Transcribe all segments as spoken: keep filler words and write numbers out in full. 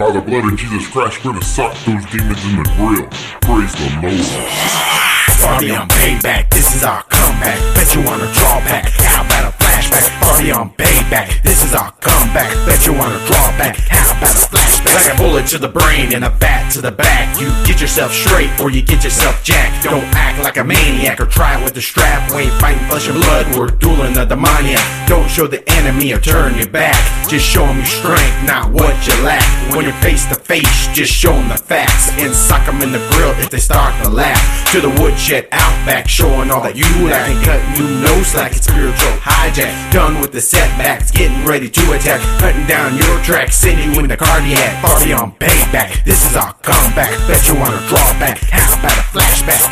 By the blood of Jesus Christ, we're gonna suck those demons in the grill. Praise the Lord. Party on payback, this is our comeback. Bet you wanna draw back, how about a flashback? Party on payback, this is our comeback. Bet you wanna draw back, how about a flashback? Like a bullet to the brain and a bat to the back. You get yourself straight or you get yourself jacked. Don't act like a maniac or try it with the strap. We ain't fighting flesh and blood, we're dueling the demoniac. Don't show the enemy or turn your back. Just show them your strength, not what you lack. When you're face to face, just show them the facts. And sock them in the grill if they start to laugh. To the woodshed outback, showing all that you lack. And cutting you no slack, it's spiritual hijack. Done with the setbacks, getting ready to attack. Cutting down your track, sending you in the cardiac. Party on payback, this is our comeback. Bet you wanna draw back, how about a flashback?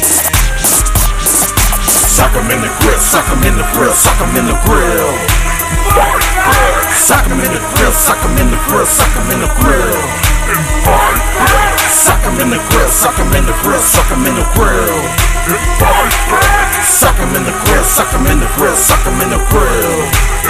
Suck 'em in the grill, suck 'em in the grill, suck 'em in the grill. Suck 'em in the grill, suck 'em in the grill, suck 'em in the grill. Suck 'em in the grill, suck 'em in the grill, suck 'em in the grill. Suck 'em in the grill, suck 'em in the grill, suck 'em in the grill.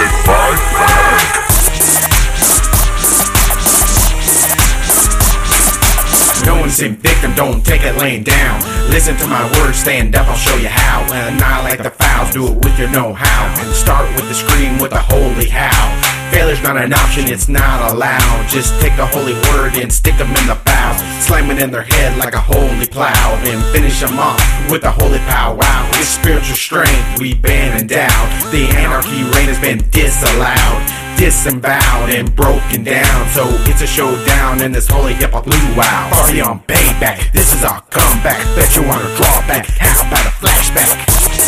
No one's in victim, don't take it laying down. Listen to my words, stand up, I'll show you how. Annihilate the fouls, do it with your know-how. And start with the scream with the holy how. Failure's not an option, it's not allowed. Just take the holy word and stick them in the bow. Slam it in their head like a holy plow. And finish them off with a holy powwow. With spiritual strength, we ban and down. The anarchy reign has been disallowed, disemboweled and broken down. So it's a showdown in this holy hip-hop luau. Party on payback, this is our comeback. Bet you wanna draw back, how about a flashback?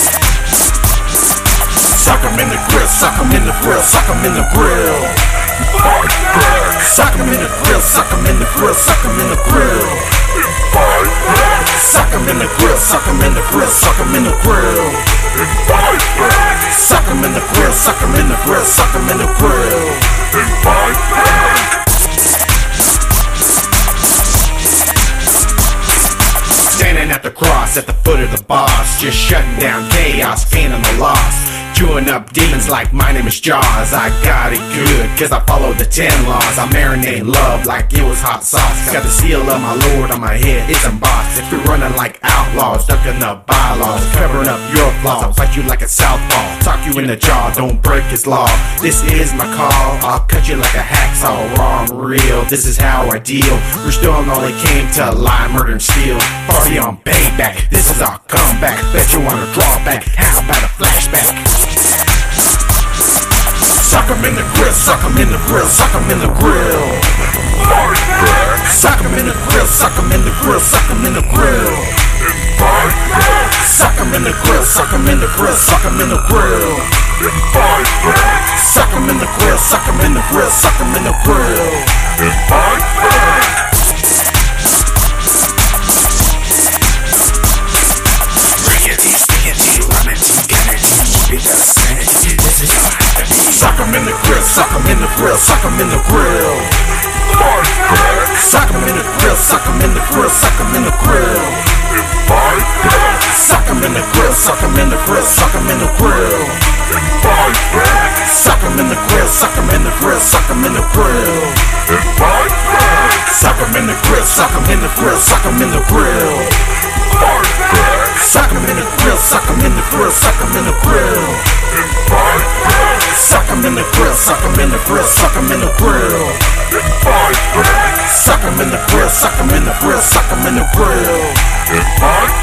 Suck 'em in the grill, suck 'em in the grill, suck 'em in the grill. Suck 'em in the grill, suck 'em in the grill, suck 'em in the grill. Suck 'em in the grill, suck 'em in the grill, suck 'em in the grill. Suck 'em in the grill, suck 'em in the grill, suck 'em in the grill. Standing at the cross, at the foot of the boss, just shutting down chaos, feigning the loss. Chewing up demons like my name is Jaws. I got it good, cause I followed the ten laws. I marinate love like it was hot sauce. Got the seal of my Lord on my head, it's embossed. If you're running like outlaws, ducking the bylaws, covering up your flaws, I'll fight you like a southpaw. Talk you in the jaw, don't break his law. This is my call, I'll cut you like a hacksaw. Raw and real, this is how I deal. We're still on all it came to lie, murder and steal. Party on payback, this is our comeback. Bet you wanna draw back, how about a flashback? Suck 'em in the grill, suck 'em in the grill, suck 'em in the grill. Suck 'em in the grill, suck 'em in the grill, suck 'em in the grill. Suck 'em in the grill, suck 'em in the grill, suck 'em in the grill. Suck 'em in the grill, suck 'em in the grill, suck 'em in the grill. Suck 'em in the grill, suck 'em in the grill, suck 'em in the grill. Suck 'em in the grill, suck 'em in the grill, suck 'em in the grill. Suck 'em in the grill, suck 'em in the grill, suck 'em in the grill. Suck 'em in the grill, suck 'em in the grill, suck 'em in the grill. Suck 'em in the grill, suck 'em in the grill, suck 'em in the grill. Suck 'em in the grill, suck 'em in the grill, suck 'em in the grill. Suck 'em in the grill, suck 'em in the grill, suck 'em in the grill. Suck 'em in the grill, suck 'em in the grill, suck 'em in the grill.